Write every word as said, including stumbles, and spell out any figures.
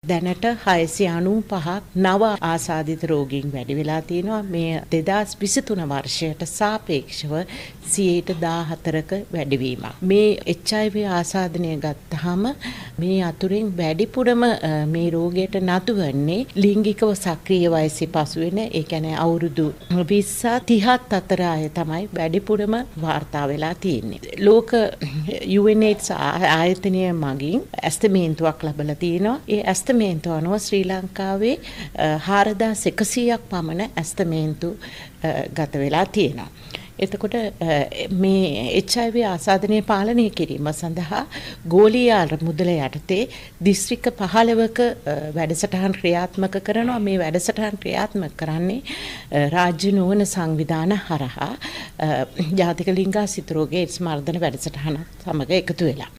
දැනට හයසිය අනූපහක් නව ආසාදිත රෝගීන් වැඩි වෙලා තියෙනවා. මේ දෙදාස් විසිතුන වර්ෂයට සාපේක්ෂව සියයට දාහතරක වැඩිවීමක්. මේ එච් අයි වී ආසාදනය ගත්තාම මේ අතුරින් වැඩිපුරම මේ රෝගයට නතු වෙන්නේ ලිංගිකව සක්‍රීය වයසේ පසු වෙන, ඒ කියන්නේ අවුරුදු විස්ස තිහත් අතර අය තමයි වැඩිපුරම වාර්තා වෙලා තියෙන්නේ. ලෝක යූ එන් ඒඩ්ස් ආයතනය මගින් ඇස්තමේන්තුවක් ලැබලා තියෙනවා. ඒ ඇස්තමේන්තුව අනුව ශ්‍රී ලංකාවේ හාරදාස් එකසීයක් පමණ ඇස්තමේන්තු ගත වෙලා තියෙනවා. එතකොට මේ එච් අයි වී ආසාදනය පාලනය කිරීම සඳහා ගෝලීය අරමුදල යටතේ දිස්ත්‍රික්ක පහළොවක වැඩසටහන් ක්‍රියාත්මක කරනවා. මේ වැඩසටහන් ක්‍රියාත්මක කරන්නේ රාජ්‍ය නොවන සංවිධාන හරහා ජාතික ලිංගාසිත රෝග ඒඩ්ස් මර්ධන වැඩසටහන සමග එකතු වෙලා.